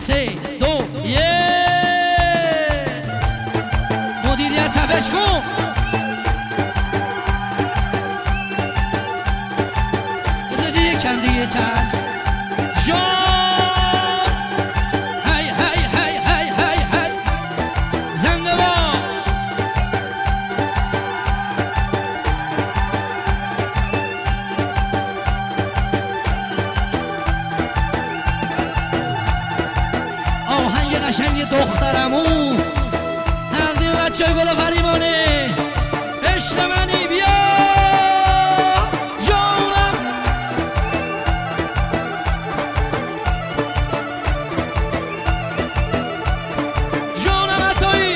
3 2 1 مدیریت صفش کن. بذاری یکم دیگه چست جان. هی هی هی هی هی هی زنده با آهنگ قشنگ دخترمون تقدیم بچه گل فریبانه. عشق منی بیا جانم. جانم عطایی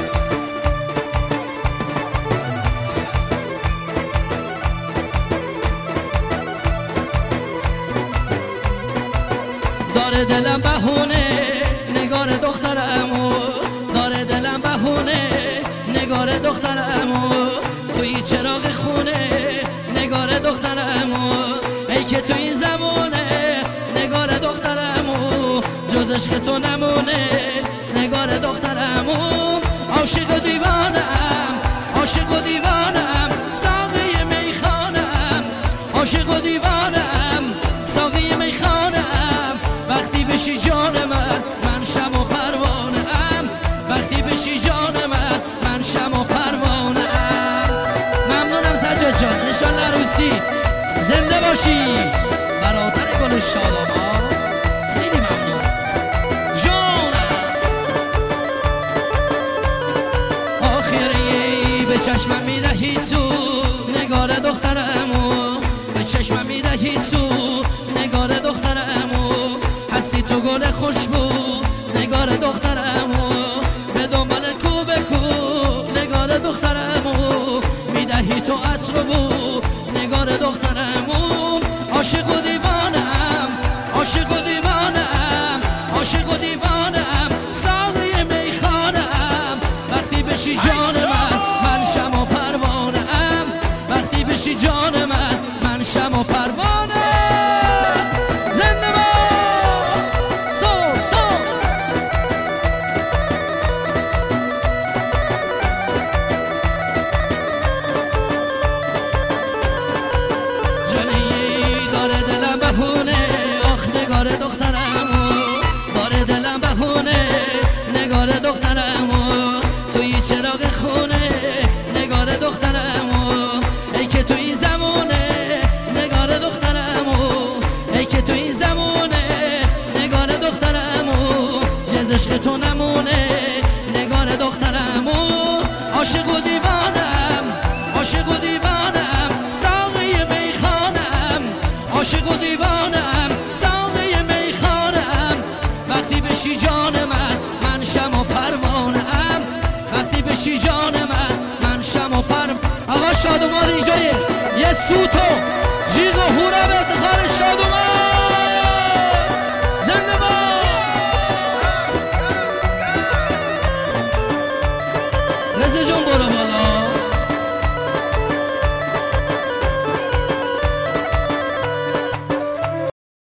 داره دلم بهونه نگار دخترمو، داره دلم بهونه نگار دخترمو، توی چراغ خونه نگار دخترمو، ای که تو این زمونه نگار دخترمو، جز عشق تو نمونه نگار دخترمو. عاشق و دیوانم، عاشق و دیوانم، ساقی میخانم، عاشق و دیوانم، ساقی میخانم. وقتی بشی جان من من شم و پروانه ام، وقتی بشی جان من من شم و پروانه ام. ممنونم سجاد جان، انشالله روسی زنده باشی برادر گل شاداباد. خیلی ممنون جانم. آخری به چشمم میدهی سو نگار دخترمو، به چشمم میدهی سو نگار دخترمو، هستی تو گل خوشبو نگار دخترمو، به دنبال کو به کو نگار دخترمو، میدهی تو عطر بو نگار دخترمو. عاشق و دیوانم، عاشق و دیوانم، عاشق و دیوانم، ساقی میخانم. وقتی بشی جان من من شم و پروانه ام، وقتی بشی جان من من شم و پروانه. زنده با سول سول جانی داره دلم بهونه آخ نگار دخترمو، داره دلم بهونه نگار دخترمو، توی چراغ خونه نگار دخترمو، ای که تو این زمونه نگار دخترمو، ای که تو این زمونه نگار دخترمو، جز عشق تو نمونه نگار دخترمو. عاشق و دیوانم، عاشق و دیوانم، ساقی میخانم، عاشق و دیوانم، ساقی میخانم. وقتی بشی جان من من شم و پروانه ام، وقتی بشی جان من من شم و پروانه. آقا شادومان اینجایه، یه سوت و جیغ و هورا به افتخار شادومان.